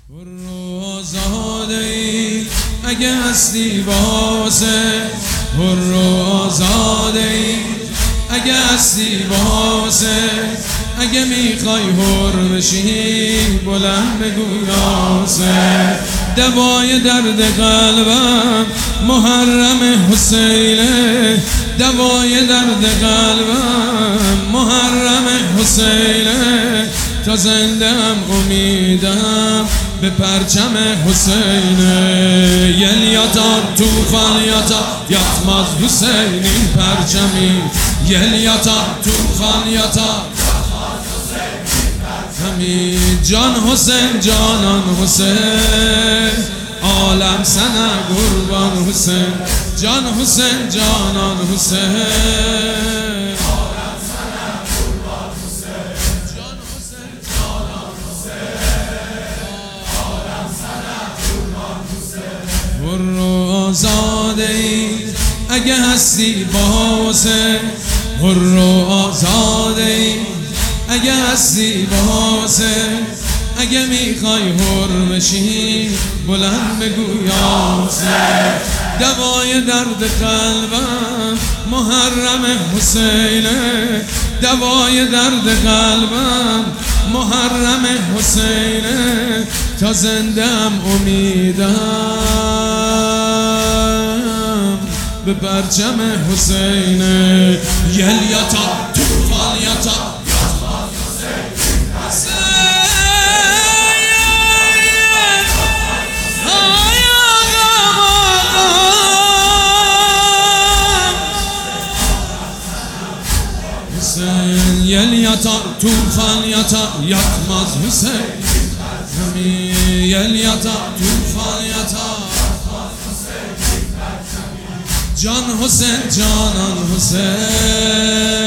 حر و آزاده ای اگه هستی واسه، حر و آزاده ای اگه هستی واسه، اگه میخوای حر بشی بلند بگو یاسه. دوای درد قلبم محرم حسینه، دوای درد قلبم محرم حسینه، تا زنده هم امیدم به پرچم حسینه. یل یاتا توفان یاتا یاتماز حسین این پرچمی، یل یاتا توفان یاتا همی جان حسین جانان حسین، عالم سنه قربان حسین، جان حسین جانان حسین، عالم سنه قربان حسین، جان حسین جانان حسین، عالم سنه قربان حسین. حر و آزاده ای اگه هستی واسه، حر و آزاده ای اگه هستی واسه، اگه میخوای حر بشی بلند بگو یاسه. دوای درد قلبم محرم حسینه، دوای درد قلبم محرم حسینه، تا زندم امیدم به پرچم حسینه. یل یاتا توفان یاتا یل یاتا توفان یاتا یاتماز حسین همی، یل یاتا توفان یاتا جان حسین جانان حسین.